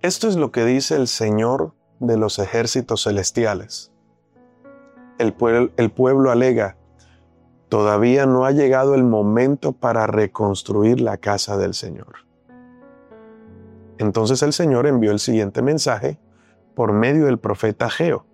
Esto es lo que dice el Señor de los ejércitos celestiales. El pueblo alega, todavía no ha llegado el momento para reconstruir la casa del Señor. Entonces el Señor envió el siguiente mensaje por medio del profeta Ageo.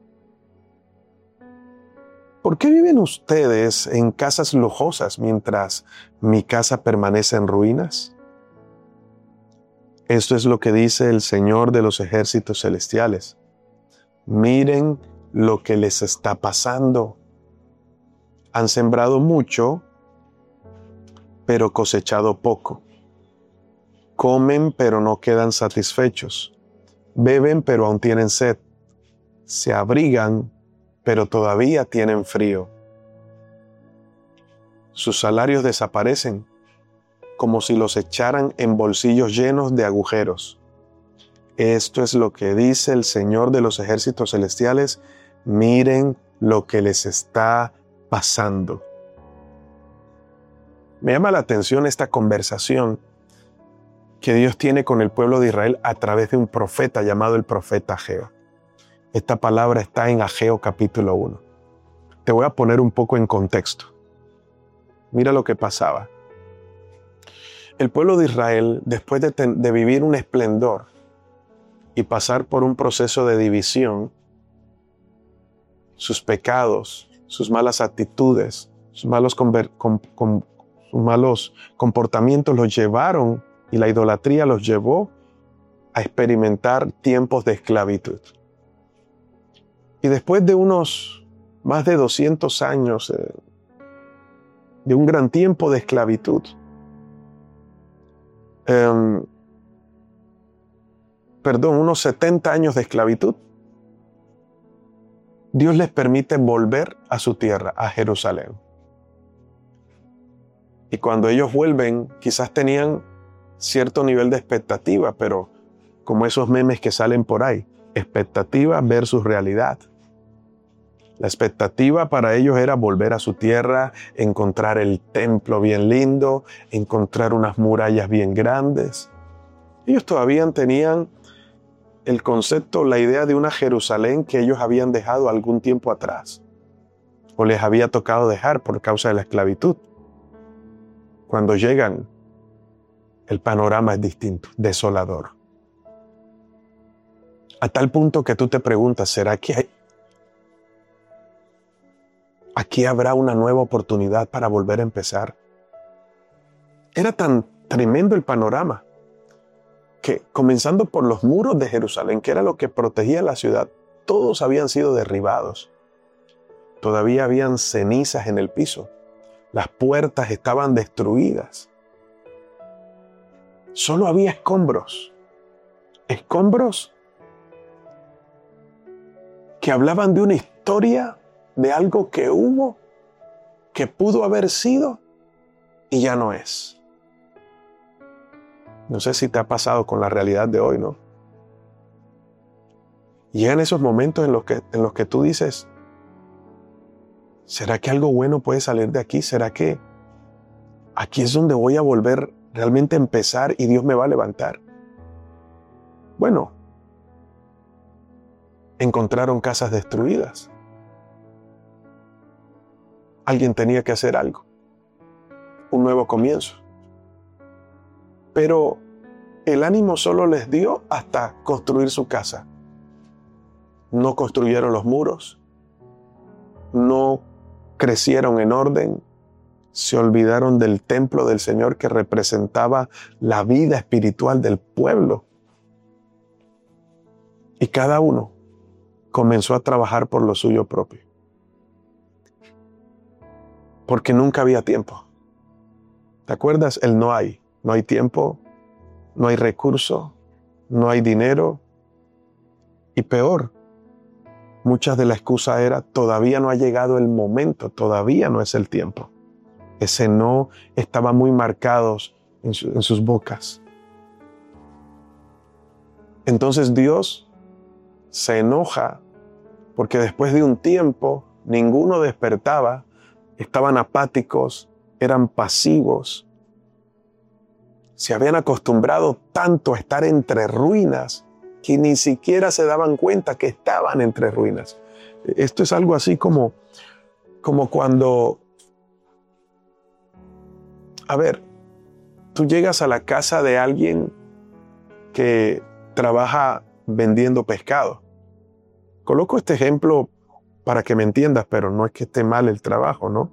¿Por qué viven ustedes en casas lujosas mientras mi casa permanece en ruinas? Esto es lo que dice el Señor de los ejércitos celestiales. Miren lo que les está pasando. Han sembrado mucho, pero cosechado poco. Comen, pero no quedan satisfechos. Beben, pero aún tienen sed. Se abrigan, pero todavía tienen frío. Sus salarios desaparecen, como si los echaran en bolsillos llenos de agujeros. Esto es lo que dice el Señor de los ejércitos celestiales. Miren lo que les está pasando. Me llama la atención esta conversación que Dios tiene con el pueblo de Israel a través de un profeta llamado el profeta Ageo. Esta palabra está en Ageo capítulo 1. Te voy a poner un poco en contexto. Mira lo que pasaba. El pueblo de Israel, después de vivir un esplendor y pasar por un proceso de división, sus pecados, sus malas actitudes, sus malos comportamientos los llevaron, y la idolatría los llevó a experimentar tiempos de esclavitud. Y después de unos más de 200 años de un gran tiempo de esclavitud, unos 70 años de esclavitud, Dios les permite volver a su tierra, a Jerusalén. Y cuando ellos vuelven, quizás tenían cierto nivel de expectativa, pero como esos memes que salen por ahí, expectativa versus realidad. La expectativa para ellos era volver a su tierra, encontrar el templo bien lindo, encontrar unas murallas bien grandes. Ellos todavía tenían el concepto, la idea de una Jerusalén que ellos habían dejado algún tiempo atrás, o les había tocado dejar por causa de la esclavitud. Cuando llegan, el panorama es distinto, desolador. A tal punto que tú te preguntas, ¿será que aquí habrá una nueva oportunidad para volver a empezar? Era tan tremendo el panorama que, comenzando por los muros de Jerusalén, que era lo que protegía la ciudad, todos habían sido derribados. Todavía habían cenizas en el piso. Las puertas estaban destruidas. Solo había escombros. Escombros que hablaban de una historia, de algo que hubo, que pudo haber sido y ya no es. No sé si te ha pasado con la realidad de hoy, ¿no? Llegan esos momentos en los que tú dices, ¿será que algo bueno puede salir de aquí? ¿Será que aquí es donde voy a volver realmente a empezar y Dios me va a levantar? Bueno, encontraron casas destruidas. Alguien tenía que hacer algo. Un nuevo comienzo. Pero el ánimo solo les dio hasta construir su casa. No construyeron los muros. No crecieron en orden. Se olvidaron del templo del Señor que representaba la vida espiritual del pueblo. Y cada uno comenzó a trabajar por lo suyo propio. Porque nunca había tiempo. ¿Te acuerdas? El no hay. No hay tiempo, no hay recurso, no hay dinero. Y peor, muchas de la excusa era, todavía no ha llegado el momento, todavía no es el tiempo. Ese no estaba muy marcado en sus bocas. Entonces Dios se enoja porque después de un tiempo ninguno despertaba, estaban apáticos, eran pasivos. Se habían acostumbrado tanto a estar entre ruinas que ni siquiera se daban cuenta que estaban entre ruinas. Esto es algo así como cuando, a ver, tú llegas a la casa de alguien que trabaja vendiendo pescado. Coloco este ejemplo para que me entiendas, pero no es que esté mal el trabajo, ¿no?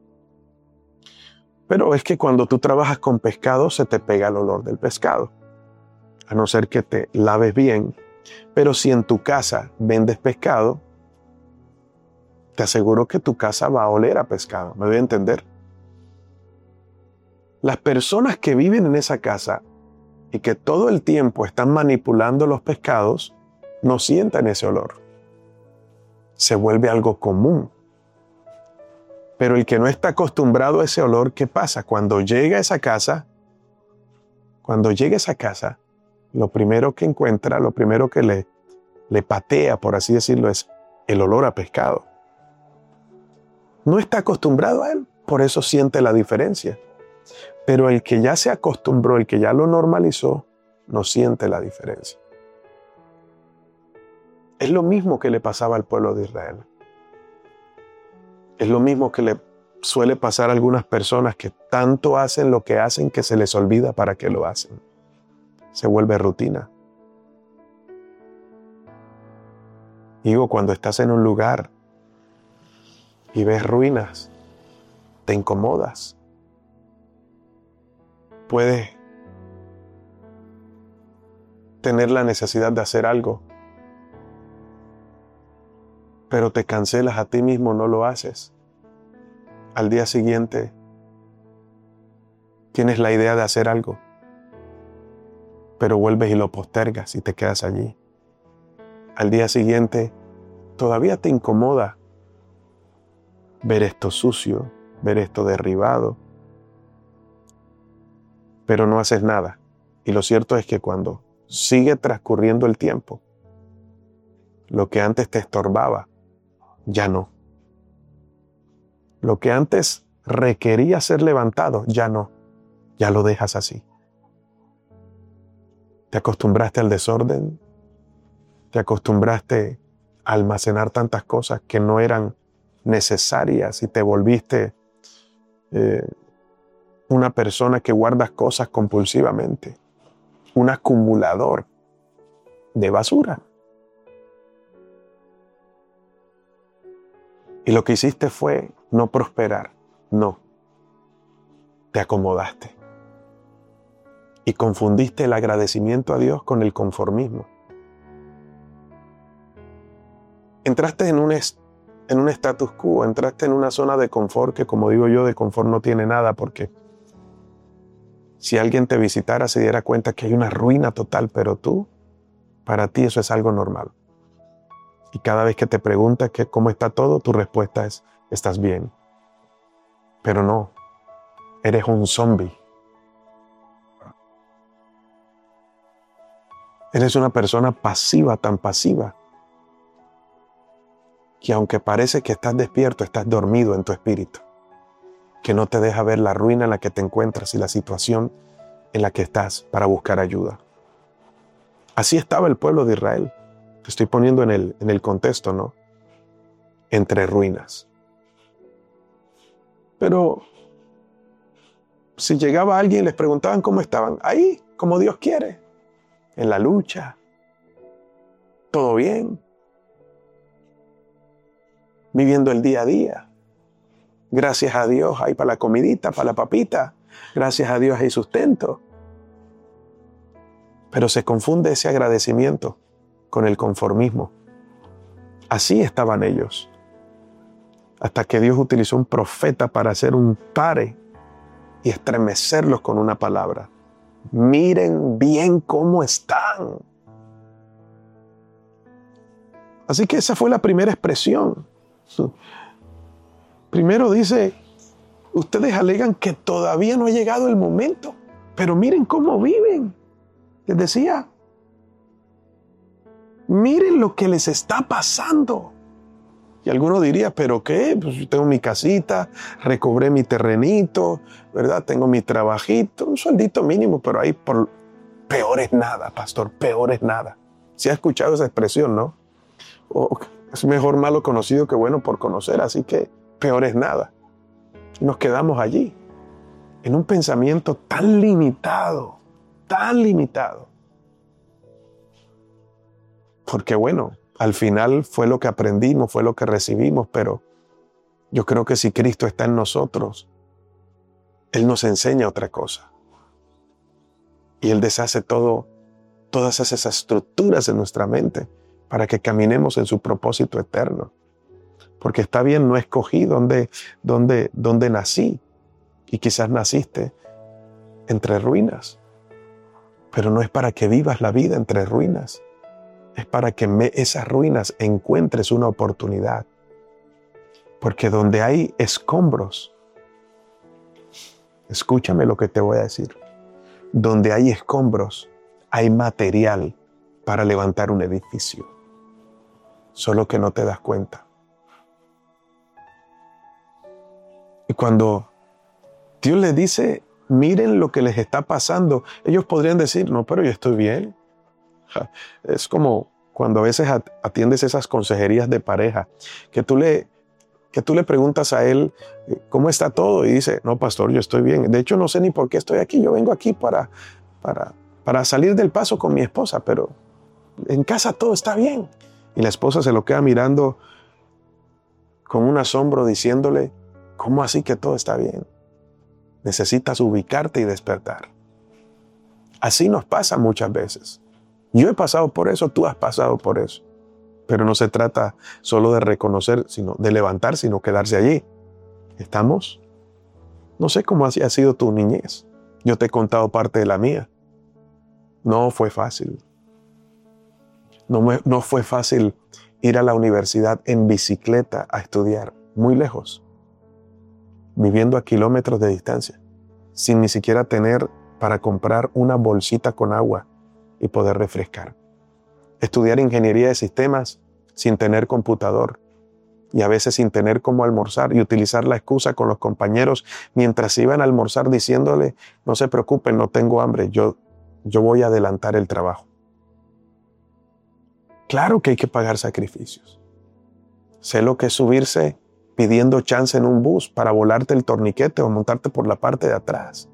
Pero es que cuando tú trabajas con pescado se te pega el olor del pescado, a no ser que te laves bien. Pero si en tu casa vendes pescado, te aseguro que tu casa va a oler a pescado. ¿Me voy a entender? Las personas que viven en esa casa y que todo el tiempo están manipulando los pescados, no sienten ese olor. Se vuelve algo común. Pero el que no está acostumbrado a ese olor, ¿qué pasa? Cuando llega a esa casa, lo primero que encuentra, lo primero que le patea, por así decirlo, es el olor a pescado. No está acostumbrado a él, por eso siente la diferencia. Pero el que ya se acostumbró, el que ya lo normalizó, no siente la diferencia. Es lo mismo que le pasaba al pueblo de Israel. Es lo mismo que le suele pasar a algunas personas que tanto hacen lo que hacen que se les olvida para qué lo hacen. Se vuelve rutina. Digo, cuando estás en un lugar y ves ruinas, te incomodas. Puedes tener la necesidad de hacer algo, pero te cancelas a ti mismo, no lo haces. Al día siguiente tienes la idea de hacer algo, pero vuelves y lo postergas y te quedas allí. Al día siguiente todavía te incomoda ver esto sucio, ver esto derribado, pero no haces nada. Y lo cierto es que cuando sigue transcurriendo el tiempo, lo que antes te estorbaba, ya no. Lo que antes requería ser levantado, ya no. Ya lo dejas así. Te acostumbraste al desorden, te acostumbraste a almacenar tantas cosas que no eran necesarias y te volviste una persona que guardas cosas compulsivamente, un acumulador de basura. Y lo que hiciste fue no prosperar, no. Te acomodaste. Y confundiste el agradecimiento a Dios con el conformismo. Entraste en un status quo, entraste en una zona de confort que, como digo yo, de confort no tiene nada, porque si alguien te visitara se diera cuenta que hay una ruina total, pero para ti eso es algo normal. Y cada vez que te preguntas cómo está todo, tu respuesta es, estás bien. Pero no, eres un zombie. Eres una persona pasiva, tan pasiva, que aunque parece que estás despierto, estás dormido en tu espíritu, que no te deja ver la ruina en la que te encuentras y la situación en la que estás para buscar ayuda. Así estaba el pueblo de Israel. Te estoy poniendo en el contexto, ¿no? Entre ruinas. Pero si llegaba alguien y les preguntaban cómo estaban, ahí, como Dios quiere, en la lucha, todo bien, viviendo el día a día. Gracias a Dios hay para la comidita, para la papita. Gracias a Dios hay sustento. Pero se confunde ese agradecimiento con el conformismo. Así estaban ellos. Hasta que Dios utilizó un profeta para hacer un pare y estremecerlos con una palabra. Miren bien cómo están. Así que esa fue la primera expresión. Primero dice, ustedes alegan que todavía no ha llegado el momento, pero miren cómo viven. Les decía, miren lo que les está pasando. Y alguno diría, ¿pero qué? Pues yo tengo mi casita, recobré mi terrenito, ¿verdad? Tengo mi trabajito, un sueldito mínimo, pero ahí peor es nada, pastor, peor es nada. Si ha escuchado esa expresión, ¿no? O es mejor malo conocido que bueno por conocer, así que peor es nada. Y nos quedamos allí, en un pensamiento tan limitado, tan limitado. Porque bueno, al final fue lo que aprendimos, fue lo que recibimos, pero yo creo que si Cristo está en nosotros, Él nos enseña otra cosa. Y Él deshace todas esas estructuras en nuestra mente para que caminemos en su propósito eterno. Porque está bien, no escogí dónde nací. Y quizás naciste entre ruinas. Pero no es para que vivas la vida entre ruinas. Es para que esas ruinas encuentres una oportunidad. Porque donde hay escombros, escúchame lo que te voy a decir. Donde hay escombros, hay material para levantar un edificio. Solo que no te das cuenta. Y cuando Dios les dice, miren lo que les está pasando, ellos podrían decir, no, pero yo estoy bien. Es como cuando a veces atiendes esas consejerías de pareja, que tú le preguntas a él, ¿cómo está todo? Y dice, no, pastor, yo estoy bien. De hecho, no sé ni por qué estoy aquí. Yo vengo aquí para salir del paso con mi esposa, pero en casa todo está bien. Y la esposa se lo queda mirando con un asombro diciéndole, ¿cómo así que todo está bien? Necesitas ubicarte y despertar. Así nos pasa muchas veces. Yo he pasado por eso, tú has pasado por eso. Pero no se trata solo de reconocer, sino de levantar, sino quedarse allí. ¿Estamos? No sé cómo ha sido tu niñez. Yo te he contado parte de la mía. No fue fácil. No fue fácil ir a la universidad en bicicleta a estudiar, muy lejos, viviendo a kilómetros de distancia, sin ni siquiera tener para comprar una bolsita con agua y poder refrescar. Estudiar ingeniería de sistemas sin tener computador y a veces sin tener cómo almorzar y utilizar la excusa con los compañeros mientras iban a almorzar diciéndole, no se preocupen, no tengo hambre, yo voy a adelantar el trabajo. Claro que hay que pagar sacrificios. Sé lo que es subirse pidiendo chance en un bus para volarte el torniquete o montarte por la parte de atrás.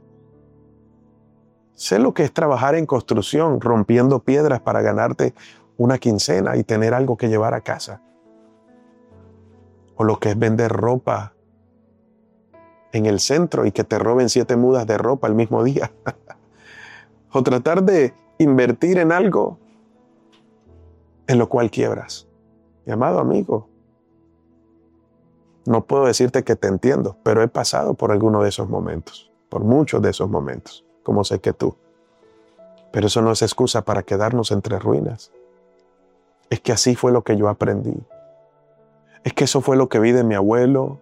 Sé lo que es trabajar en construcción, rompiendo piedras para ganarte una quincena y tener algo que llevar a casa. O lo que es vender ropa en el centro y que te roben 7 mudas de ropa el mismo día. O tratar de invertir en algo en lo cual quiebras. Mi amado amigo, no puedo decirte que te entiendo, pero he pasado por alguno de esos momentos, por muchos de esos momentos, como sé que tú. Pero eso no es excusa para quedarnos entre ruinas. Es que así fue lo que yo aprendí. Es que eso fue lo que vi de mi abuelo,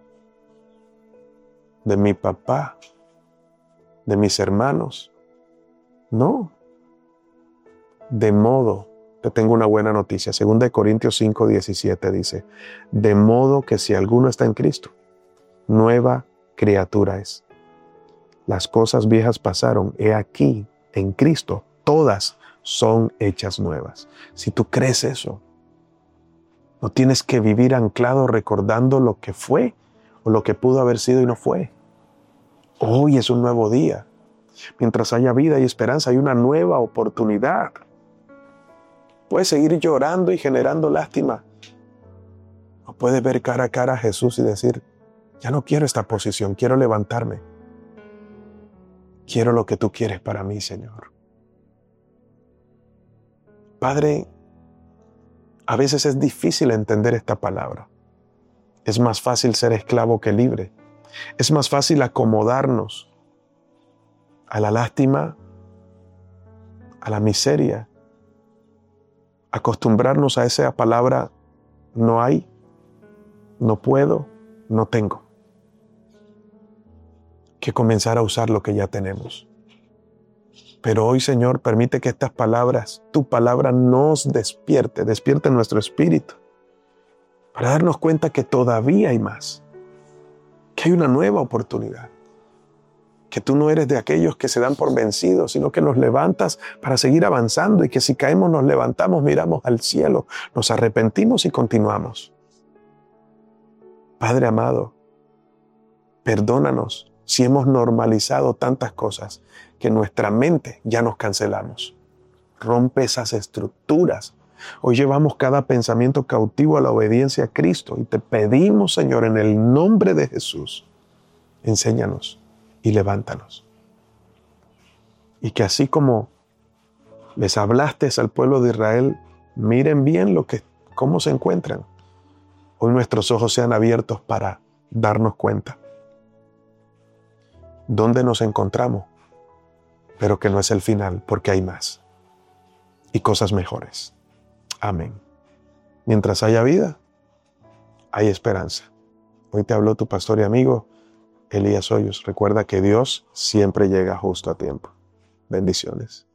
de mi papá, de mis hermanos. No. De modo, te tengo una buena noticia. 2 Corintios 5:17 dice, de modo que si alguno está en Cristo, nueva criatura es. Las cosas viejas pasaron, he aquí, en Cristo, todas son hechas nuevas. Si tú crees eso, no tienes que vivir anclado recordando lo que fue o lo que pudo haber sido y no fue. Hoy es un nuevo día. Mientras haya vida y esperanza, hay una nueva oportunidad. Puedes seguir llorando y generando lástima. O puedes ver cara a cara a Jesús y decir, ya no quiero esta posición, quiero levantarme. Quiero lo que tú quieres para mí, Señor. Padre, a veces es difícil entender esta palabra. Es más fácil ser esclavo que libre. Es más fácil acomodarnos a la lástima, a la miseria, acostumbrarnos a esa palabra, no hay, no puedo, no tengo, que comenzar a usar lo que ya tenemos. Pero hoy, Señor, permite que estas palabras, tu palabra nos despierte nuestro espíritu, para darnos cuenta que todavía hay más, que hay una nueva oportunidad, que tú no eres de aquellos que se dan por vencidos, sino que nos levantas para seguir avanzando y que si caemos nos levantamos, miramos al cielo, nos arrepentimos y continuamos. Padre amado, perdónanos si hemos normalizado tantas cosas que en nuestra mente ya nos cancelamos. Rompe esas estructuras. Hoy llevamos cada pensamiento cautivo a la obediencia a Cristo y te pedimos, Señor, en el nombre de Jesús, enséñanos y levántanos. Y que así como les hablaste al pueblo de Israel, miren bien cómo se encuentran. Hoy nuestros ojos sean abiertos para darnos cuenta dónde nos encontramos, pero que no es el final, porque hay más y cosas mejores. Amén. Mientras haya vida, hay esperanza. Hoy te habló tu pastor y amigo Elías Hoyos. Recuerda que Dios siempre llega justo a tiempo. Bendiciones.